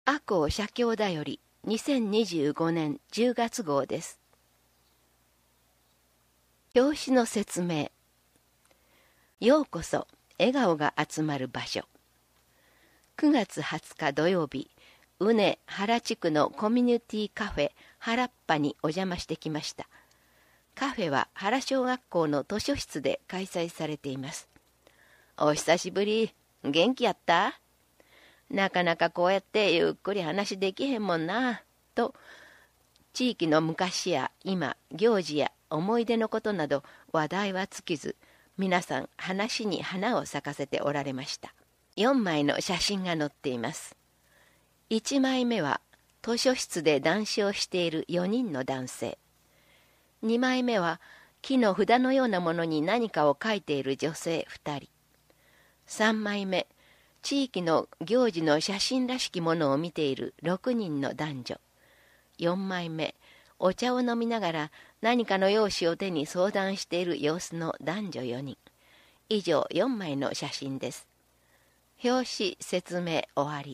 赤穂社協だより2025年10月号です。表紙の説明。ようこそ笑顔が集まる場所。9月20日土曜日、宇根原地区のコミュニティカフェ原っぱにお邪魔してきました。カフェは原小学校の図書室で開催されています。お久しぶり、元気やった？なかなかこうやってゆっくり話できへんもんな、と、地域の昔や今、行事や思い出のことなど話題は尽きず、皆さん話に花を咲かせておられました。4枚の写真が載っています。1枚目は図書室で談笑している4人の男性。2枚目は木の札のようなものに何かを書いている女性2人。3枚目、地域の行事の写真らしきものを見ている6人の男女。4枚目、お茶を飲みながら何かの用紙を手に相談している様子の男女4人。以上4枚の写真です。表紙説明終わり。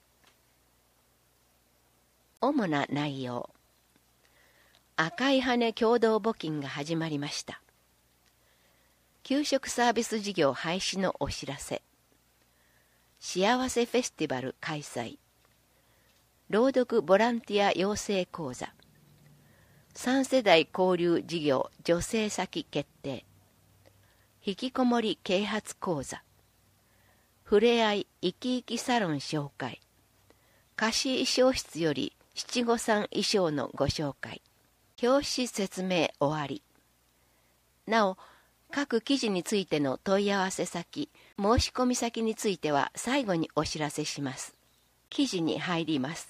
主な内容。赤い羽共同募金が始まりました。給食サービス事業廃止のお知らせ。幸せフェスティバル開催。朗読ボランティア養成講座。3世代交流事業助成先決定。引きこもり啓発講座。ふれあい生き生きサロン紹介。貸し衣装室より七五三衣装のご紹介。表紙説明終わり。なお、各記事についての問い合わせ先、申し込み先については最後にお知らせします。記事に入ります。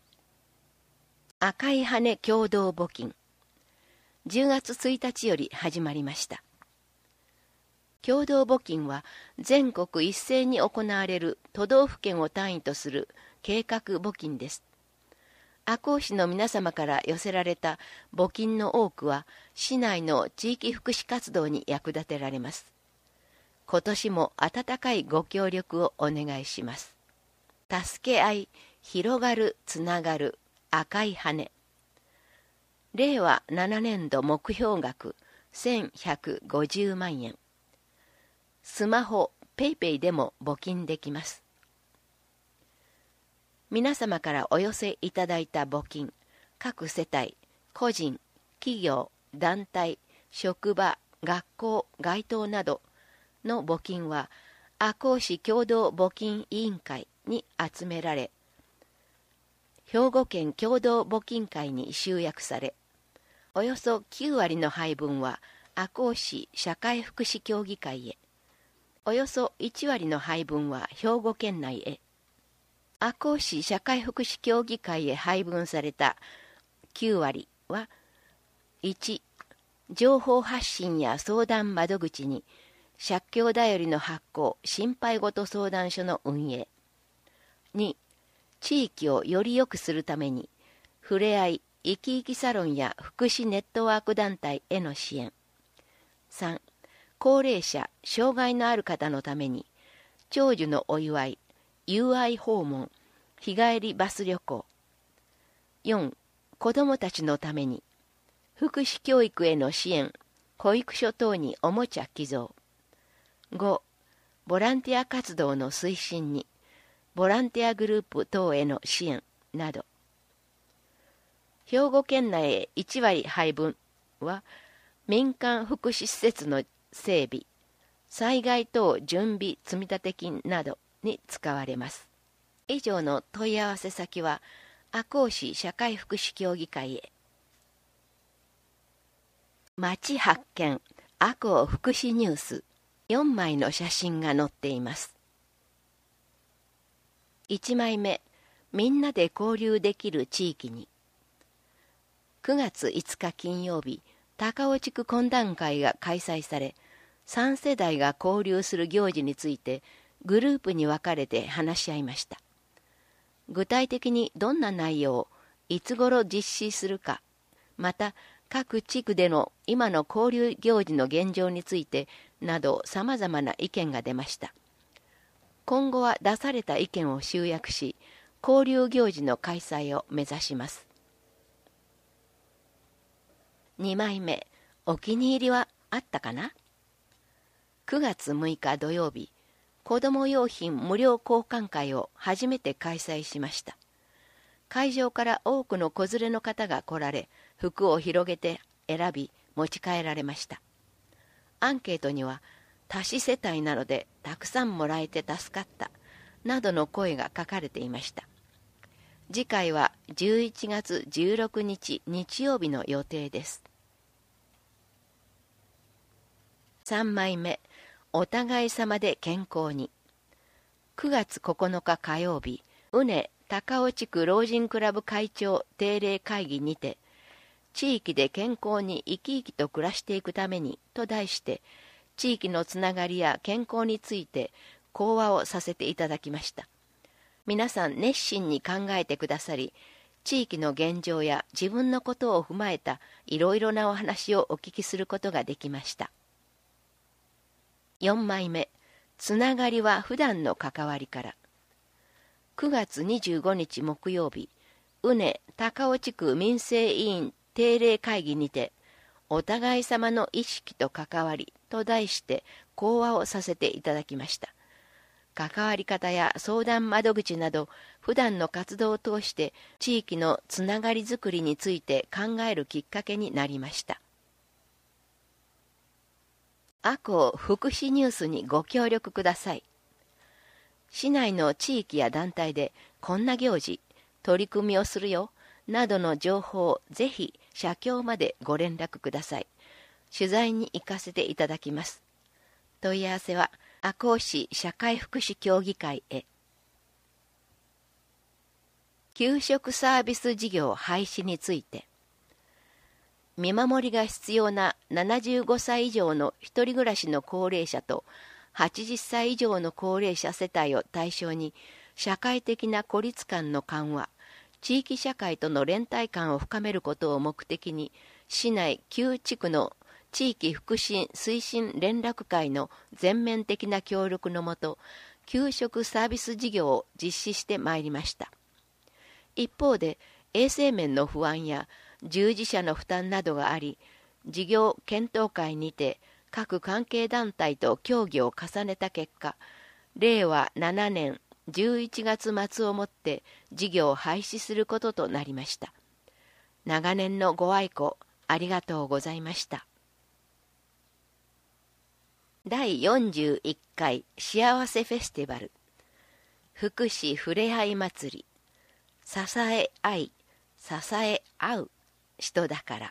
赤い羽共同募金。10月1日より始まりました。共同募金は全国一斉に行われる都道府県を単位とする計画募金です。赤穂市の皆様から寄せられた募金の多くは市内の地域福祉活動に役立てられます。今年も温かいご協力をお願いします。助け合い、広がる、つながる、赤い羽。令和7年度目標額1150万円。スマホ、ペイペイでも募金できます。皆様からお寄せいただいた募金、各世帯、個人、企業、団体、職場、学校、街頭などの募金は赤穂市共同募金委員会に集められ、兵庫県共同募金会に集約され、およそ9割の配分は赤穂市社会福祉協議会へ、およそ1割の配分は兵庫県内へ。赤穂市社会福祉協議会へ配分された9割は、1、情報発信や相談窓口に社協だよりの発行心配ごと相談所の運営。2、地域をより良くするためにふれあい生き生きサロンや福祉ネットワーク団体への支援。3、高齢者障害のある方のために長寿のお祝い友愛訪問、日帰りバス旅行。4、子どもたちのために、福祉教育への支援、保育所等におもちゃ寄贈。5、ボランティア活動の推進に、ボランティアグループ等への支援など。兵庫県内へ1割配分は、民間福祉施設の整備、災害等準備積立金などに使われます。以上の問い合わせ先は赤穂市社会福祉協議会へ。町発見赤穂福祉ニュース。4枚の写真が載っています。1枚目、みんなで交流できる地域に。9月5日金曜日、高尾地区懇談会が開催され、3世代が交流する行事についてグループに分かれて話し合いました。具体的にどんな内容、いつ頃実施するか、また各地区での今の交流行事の現状についてなど様々な意見が出ました。今後は出された意見を集約し、 交流行事の開催を目指します。2枚目、お気に入りはあったかな？ 9 月6日土曜日、子ども用品無料交換会を初めて開催しました。会場から多くの子連れの方が来られ、服を広げて選び持ち帰られました。アンケートには、多子世帯なのでたくさんもらえて助かったなどの声が書かれていました。次回は11月16日日曜日の予定です。3枚目、お互い様で健康に。9月9日火曜日、宇根高尾地区老人クラブ会長定例会議にて、地域で健康に生き生きと暮らしていくためにと題して、地域のつながりや健康について講話をさせていただきました。皆さん熱心に考えてくださり、地域の現状や自分のことを踏まえたいろいろなお話をお聞きすることができました。4枚目、つながりは普段の関わりから。9月25日木曜日、宇根高尾地区民生委員定例会議にて、お互い様の意識と関わりと題して講話をさせていただきました。関わり方や相談窓口など、普段の活動を通して地域のつながりづくりについて考えるきっかけになりました。赤穂福祉ニュースにご協力ください。市内の地域や団体でこんな行事、取り組みをするよ、などの情報をぜひ社協までご連絡ください。取材に行かせていただきます。問い合わせは赤穂市社会福祉協議会へ。給食サービス事業廃止について。見守りが必要な75歳以上の一人暮らしの高齢者と80歳以上の高齢者世帯を対象に、社会的な孤立感の緩和、地域社会との連帯感を深めることを目的に、市内9地区の地域福祉推進連絡会の全面的な協力のもと、給食サービス事業を実施してまいりました。一方で、衛生面の不安や従事者の負担などがあり、事業検討会にて各関係団体と協議を重ねた結果、令和7年11月末をもって事業を廃止することとなりました。長年のご愛顧ありがとうございました。第41回幸せフェスティバル、福祉ふれあい祭り、支え合い、支え合う人だから。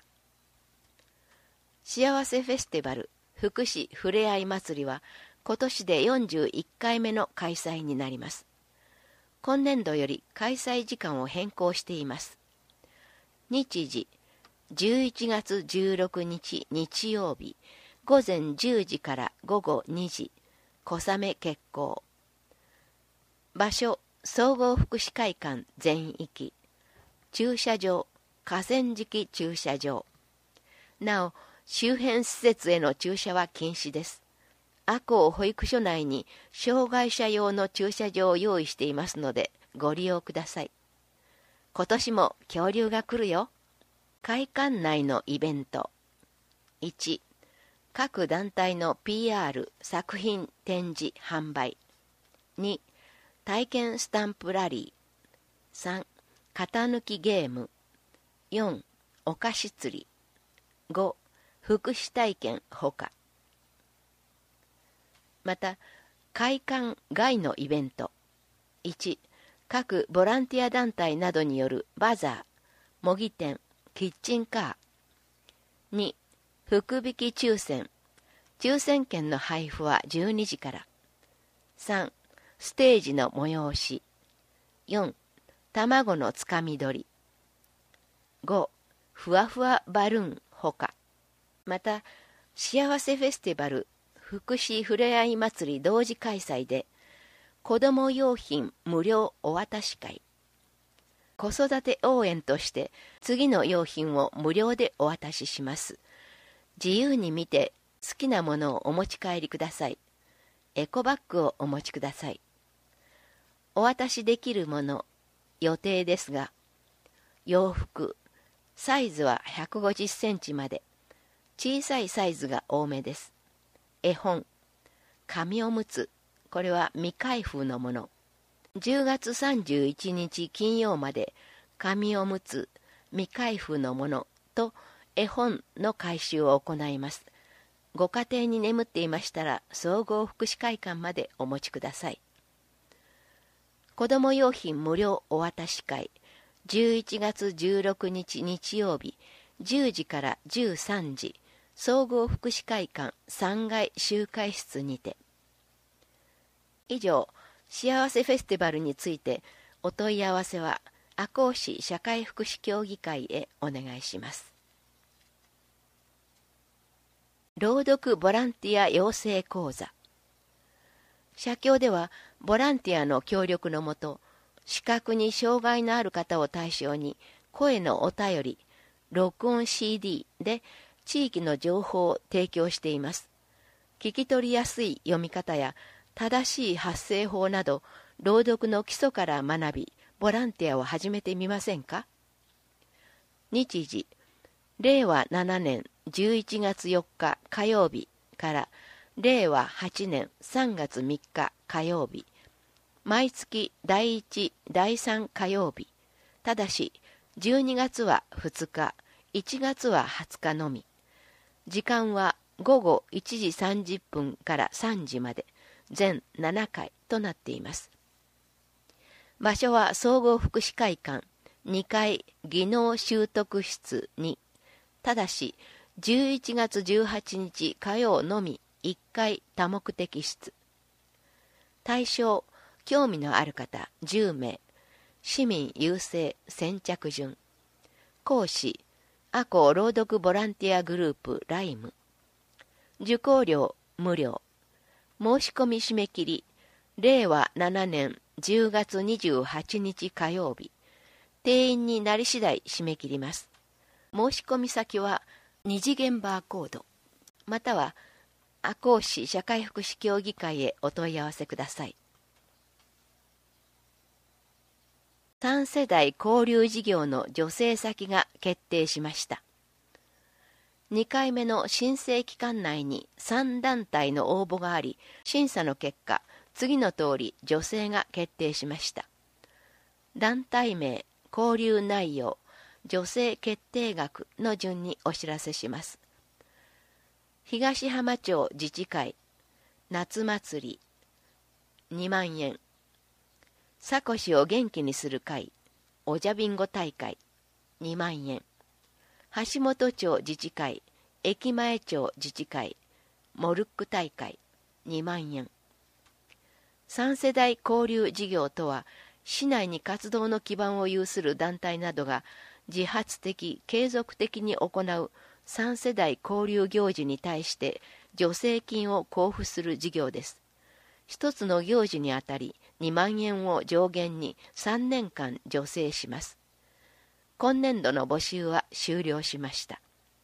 幸せフェスティバル福祉ふれあい祭りは今年で41回目の開催になります。今年度より開催時間を変更しています。日時11月16日日曜日午前10時から午後2時、小雨決行。場所、総合福祉会館全域。駐車場、河川敷駐車場。なお、周辺施設への駐車は禁止です。赤穂保育所内に障害者用の駐車場を用意していますので、ご利用ください。今年も恐竜が来るよ。会館内のイベント。1、各団体の PR 作品展示販売。2、体験スタンプラリー。3、型抜きゲーム。4、お菓子釣り。5、福祉体験ほか。また、会館外のイベント。1、各ボランティア団体などによるバザー、模擬店、キッチンカー。2、福引き抽選。抽選券の配布は12時から。3、ステージの催し。4、卵のつかみ取り。5、ふわふわバルーンほか。また、幸せフェスティバル福祉ふれあい祭り同時開催で、子ども用品無料お渡し会。子育て応援として次の用品を無料でお渡しします。自由に見て好きなものをお持ち帰りください。エコバッグをお持ちください。お渡しできるもの、 予定ですが、洋服、サイズは150センチまで、小さいサイズが多めです。絵本、紙おむつ、これは未開封のもの。10月31日金曜まで、紙おむつ、未開封のものと絵本の回収を行います。ご家庭に眠っていましたら、総合福祉会館までお持ちください。子ども用品無料お渡し会、11月16日日曜日、10時から13時、総合福祉会館3階集会室にて。以上、幸せフェスティバルについてお問い合わせは赤穂市社会福祉協議会へお願いします。朗読ボランティア養成講座。社協ではボランティアの協力のもと、視覚に障害のある方を対象に声のお便り、録音 CD で地域の情報を提供しています。聞き取りやすい読み方や正しい発声法など、朗読の基礎から学び、ボランティアを始めてみませんか？日時、令和7年11月4日火曜日から令和8年3月3日火曜日、毎月第1、第3火曜日、ただし12月は2日、1月は20日のみ。時間は午後1時30分から3時まで、全7回となっています。場所は総合福祉会館2階技能習得室に、ただし11月18日火曜のみ1階多目的室。対象、興味のある方10名、市民優勢先着順。講師、赤穂朗読ボランティアグループライム。受講料無料。申し込み締め切り、令和7年10月28日火曜日。定員になり次第締め切ります。申し込み先は二次元バーコード、または赤穂市社会福祉協議会へお問い合わせください。3世代交流事業の助成先が決定しました。2回目の申請期間内に3団体の応募があり、審査の結果、次の通り助成が決定しました。団体名、交流内容、助成決定額の順にお知らせします。東浜町自治会、夏祭り、2万円。サコシを元気にする会、おじゃビンゴ大会、2万円。橋本町自治会、駅前町自治会、モルック大会、2万円。3世代交流事業とは、市内に活動の基盤を有する団体などが自発的、継続的に行う3世代交流行事に対して助成金を交付する事業です。一つの行事にあたり2万円を上限に3年間助成します。今年度の募集は終了しました。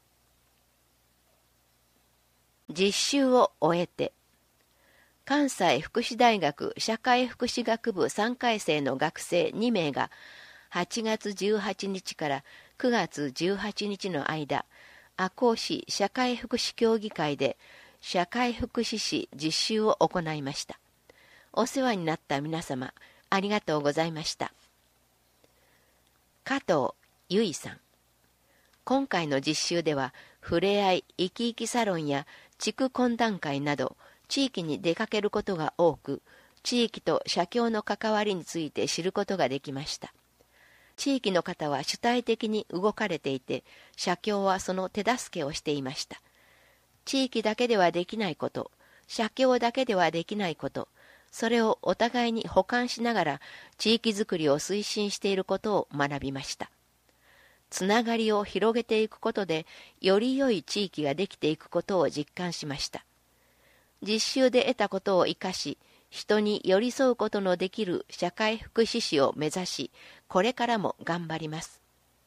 実習を終えて、関西福祉大学社会福祉学部3回生の学生2名が8月18日から9月18日の間、赤穂市社会福祉協議会で社会福祉士実習を行いました。お世話になった皆様、ありがとうございました。加藤由衣さん。今回の実習では、ふれあい生き生きサロンや地区懇談会など、地域に出かけることが多く、地域と社協の関わりについて知ることができました。地域の方は主体的に動かれていて、社協はその手助けをしていました。地域だけではできないこと、社協だけではできないこと、それをお互いに補完しながら地域づくりを推進していることを学びました。つながりを広げていくことで、より良い地域ができていくことを実感しました。実習で得たことを生かし、人に寄り添うことのできる社会福祉士を目指し、これからも頑張ります。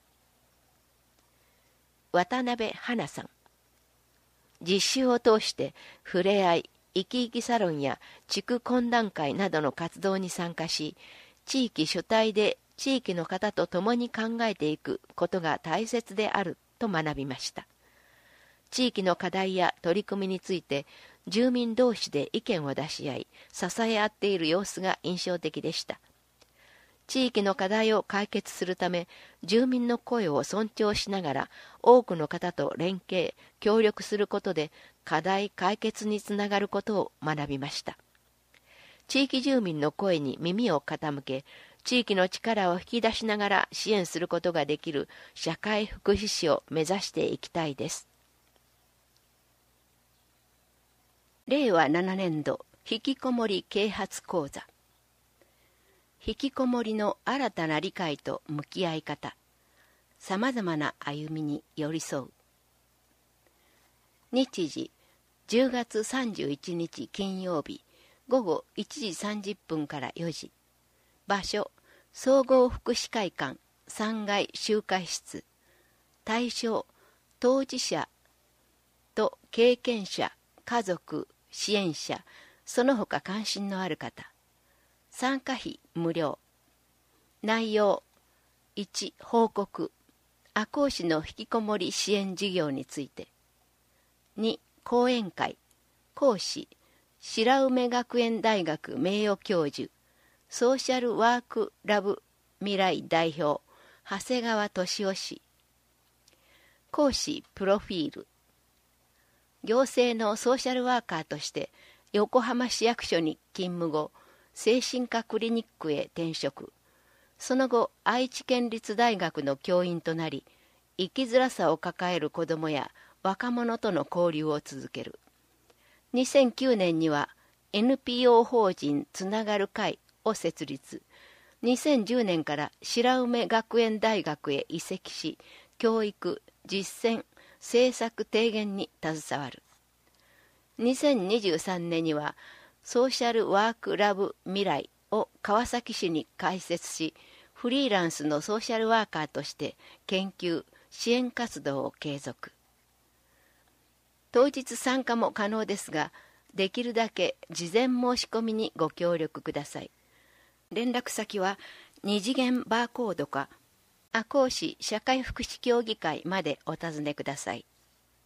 渡辺花さん。実習を通して、ふれあい、生き生きサロンや地区懇談会などの活動に参加し、地域主体で地域の方と共に考えていくことが大切であると学びました。地域の課題や取り組みについて住民同士で意見を出し合い、支え合っている様子が印象的でした。地域の課題を解決するため、住民の声を尊重しながら多くの方と連携、協力することで課題解決につながることを学びました。地域住民の声に耳を傾け、地域の力を引き出しながら支援することができる社会福祉士を目指していきたいです。令和7年度引きこもり啓発講座。引きこもりの新たな理解と向き合い方、さまざまな歩みに寄り添う。日時10月31日金曜日午後1時30分から4時。場所、総合福祉会館3階集会室。対象、当事者と経験者、家族、支援者、その他関心のある方。参加費無料。内容、1、報告。赤穂市の引きこもり支援事業について。2、講演会。講師、白梅学園大学名誉教授、ソーシャルワークラブ未来代表、長谷川俊夫氏。講師プロフィール。行政のソーシャルワーカーとして横浜市役所に勤務後、精神科クリニックへ転職。その後、愛知県立大学の教員となり、生きづらさを抱える子どもや若者との交流を続ける。2009年には NPO 法人つながる会を設立。2010年から白梅学園大学へ移籍し、教育、実践、政策提言に携わる。2023年にはソーシャルワークラブ未来を川崎市に開設し、フリーランスのソーシャルワーカーとして研究、支援活動を継続。当日参加も可能ですが、できるだけ事前申し込みにご協力ください。連絡先は2次元バーコードか赤穂市社会福祉協議会までお尋ねください。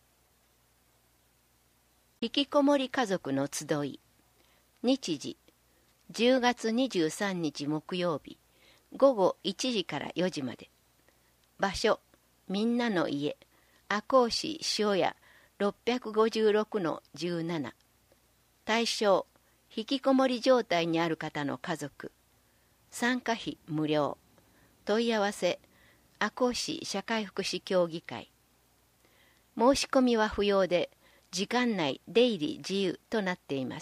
引きこもり家族の集い。日時10月23日木曜日午後1時から4時まで。場所、みんなの家、赤穂市塩屋 656-17。対象、引きこもり状態にある方の家族。参加費無料。問い合わせ、赤穂市社会福祉協議会。申し込みは不要で、時間内出入り自由となっています。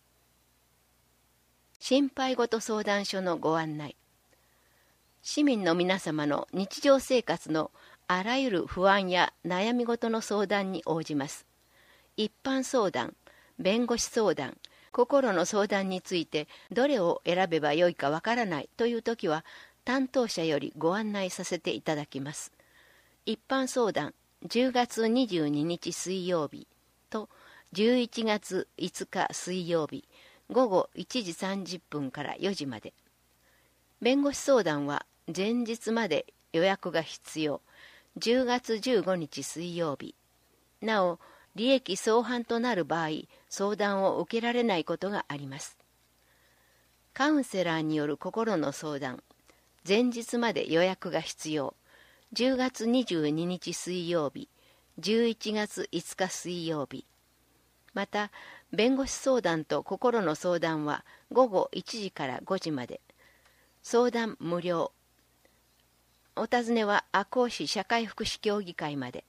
心配事相談所のご案内。市民の皆様の日常生活のあらゆる不安や悩み事の相談に応じます。一般相談、弁護士相談、心の相談についてどれを選べばよいかわからないというときは担当者よりご案内させていただきます。一般相談10月22日水曜日と11月5日水曜日午後1時30分から4時まで。弁護士相談は前日まで予約が必要。10月15日水曜日。なお、利益相反となる場合、相談を受けられないことがあります。カウンセラーによる心の相談。前日まで予約が必要。10月22日水曜日、11月5日水曜日。また、弁護士相談と心の相談は午後1時から5時まで。相談無料。お尋ねは赤穂市社会福祉協議会まで。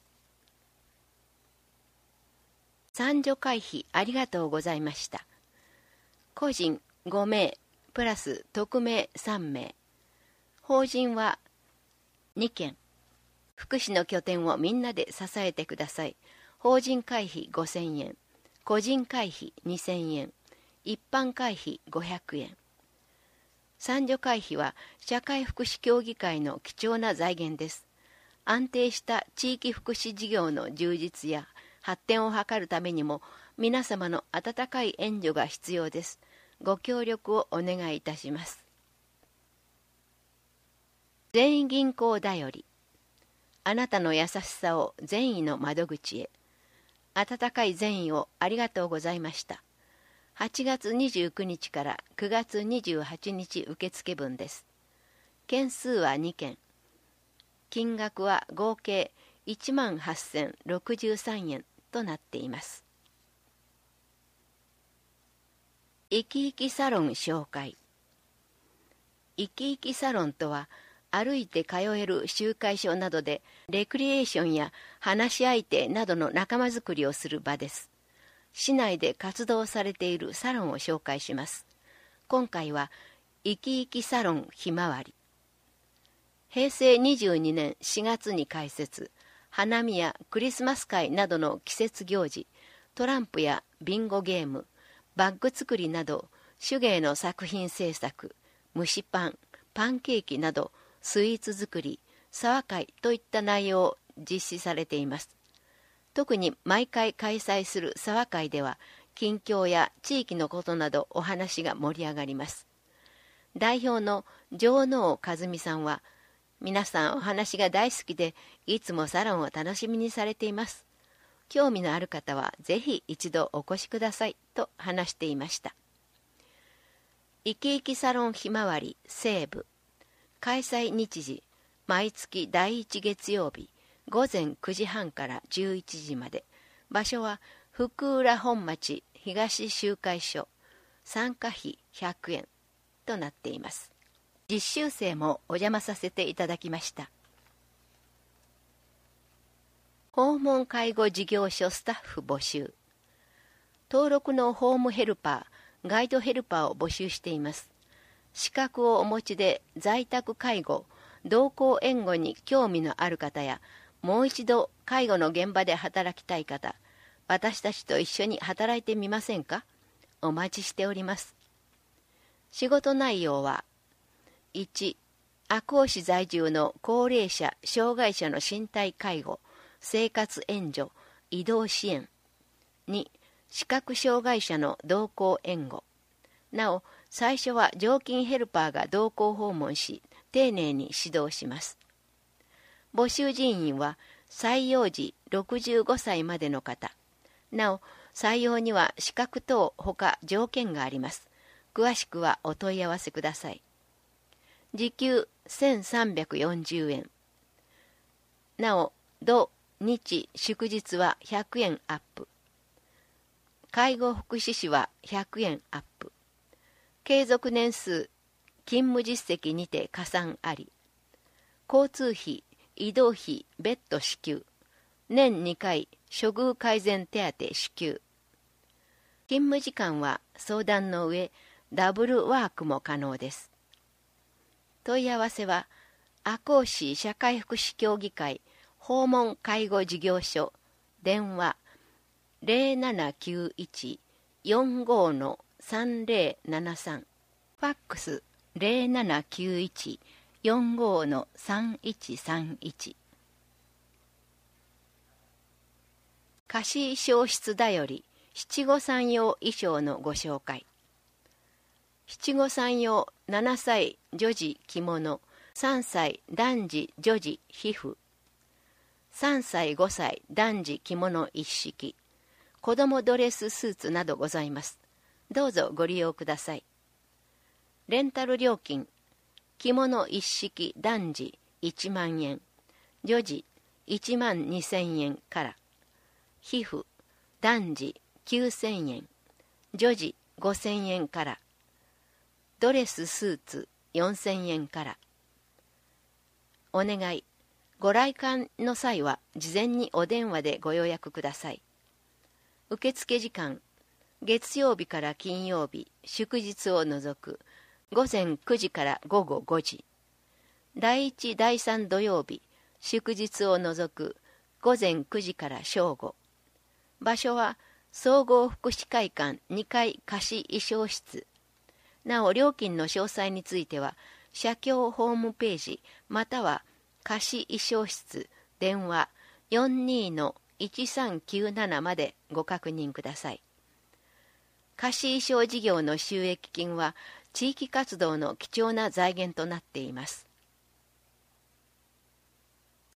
参助会費ありがとうございました。個人5名プラス匿名3名。法人は2件。福祉の拠点をみんなで支えてください。法人会費5000円。個人会費2000円。一般会費500円。参助会費は社会福祉協議会の貴重な財源です。安定した地域福祉事業の充実や発展を図るためにも皆様の温かい援助が必要です。ご協力をお願いいたします。 善意銀行だより。あなたの優しさを善意の窓口へ。温かい善意をありがとうございました。8月29日から9月28日受付分です。件数は2件。金額は合計18,063円となっています。いきいきサロン紹介。いきいきサロンとは、歩いて通える集会所などでレクリエーションや話し相手などの仲間づくりをする場です。市内で活動されているサロンを紹介します。今回は、いきいきサロンひまわり。平成22年4月に開設、花見やクリスマス会などの季節行事、トランプやビンゴゲーム、バッグ作りなど、手芸の作品制作、蒸しパン、パンケーキなど、スイーツ作り、沢会といった内容を実施されています。特に毎回開催する沢会では、近況や地域のことなどお話が盛り上がります。代表の城能和美さんは、皆さんお話が大好きで、いつもサロンを楽しみにされています。興味のある方はぜひ一度お越しくださいと話していました。いきいきサロンひまわり西部。開催日時、毎月第1月曜日、午前9時半から11時まで。場所は福浦本町東集会所。参加費100円となっています。実習生もお邪魔させていただきました。訪問介護事業所スタッフ募集。登録のホームヘルパー、ガイドヘルパーを募集しています。資格をお持ちで在宅介護、同行援護に興味のある方や、もう一度介護の現場で働きたい方、私たちと一緒に働いてみませんか？お待ちしております。仕事内容は、1、赤穂市在住の高齢者、障害者の身体介護、生活援助、移動支援。2、視覚障害者の同行援護。なお、最初は常勤ヘルパーが同行訪問し、丁寧に指導します。募集人員は、採用時65歳までの方。なお、採用には資格等他条件があります。詳しくはお問い合わせください。時給1340円。なお、土、日、祝日は100円アップ。介護福祉士は100円アップ。継続年数、勤務実績にて加算あり。交通費、移動費、別途支給。年2回、処遇改善手当支給。勤務時間は相談の上、ダブルワークも可能です。問い合わせは、赤穂市社会福祉協議会訪問介護事業所、電話 0791-45-3073、ファックス 0791-45-3131。貸衣装室だより七五三用衣装のご紹介。七五三用7歳女児着物、3歳男児女児皮膚、3歳5歳男児着物一式、子供ドレススーツなどございます。どうぞご利用ください。レンタル料金、着物一式男児1万円、女児1万2000円から、皮膚男児9000円、女児5000円から、ドレススーツ4000円から。お願い。ご来館の際は事前にお電話でご予約ください。受付時間、月曜日から金曜日、祝日を除く、午前9時から午後5時。第1、第3土曜日、祝日を除く、午前9時から正午。場所は、総合福祉会館2階貸衣装室。なお、料金の詳細については、社協ホームページ、または、貸衣装室、電話 42-1397 までご確認ください。貸衣装事業の収益金は、地域活動の貴重な財源となっています。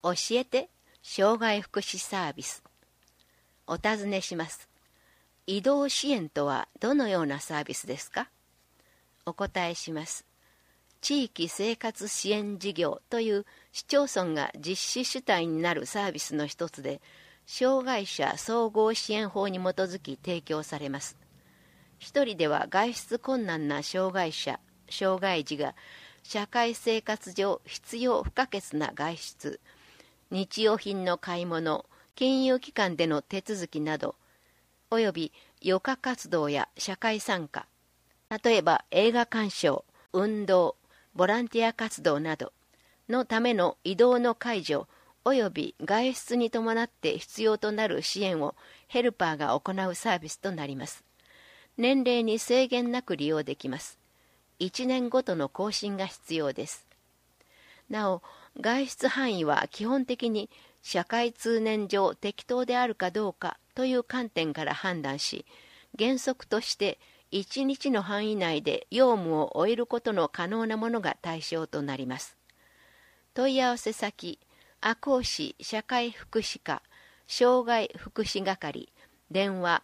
教えて障害福祉サービス。お尋ねします。移動支援とはどのようなサービスですか？お答えします。地域生活支援事業という市町村が実施主体になるサービスの一つで、障害者総合支援法に基づき提供されます。一人では外出困難な障害者、障害児が社会生活上必要不可欠な外出、日用品の買い物、金融機関での手続きなど、および余暇活動や社会参加、例えば映画鑑賞、運動、ボランティア活動などのための移動の介助および外出に伴って必要となる支援をヘルパーが行うサービスとなります。年齢に制限なく利用できます。1年ごとの更新が必要です。なお、外出範囲は基本的に社会通念上適当であるかどうかという観点から判断し、原則として1日の範囲内で用務を終えることの可能なものが対象となります。問い合わせ先、赤穂市社会福祉課障害福祉係、電話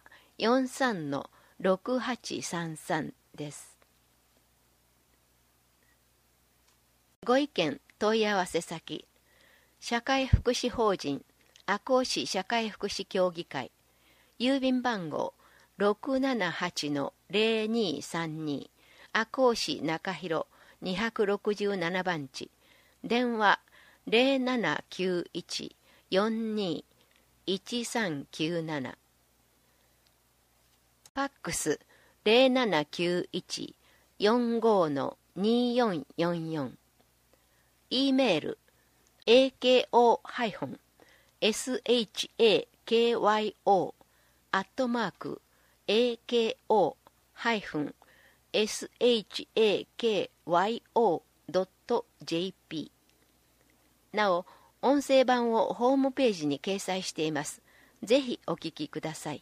43-6833 です。ご意見問い合わせ先、社会福祉法人赤穂市社会福祉協議会、郵便番号678-0232 赤穂市中広267番地、電話 0791-42-1397、ファックス 0791-45-2444、E メール akoshakyou-shakyo.jp。 なお、音声版をホームページに掲載しています。ぜひお聞きください。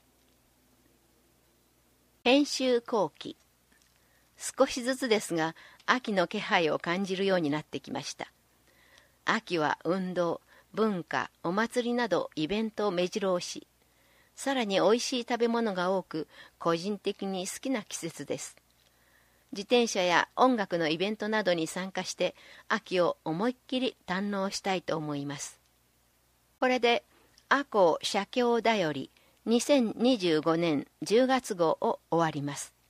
編集後期。少しずつですが、秋の気配を感じるようになってきました。秋は運動、文化、お祭りなどイベントを目白押し、さらにおいしい食べ物が多く、個人的に好きな季節です。自転車や音楽のイベントなどに参加して、秋を思いっきり堪能したいと思います。これで、赤穂社協だより2025年10月号を終わります。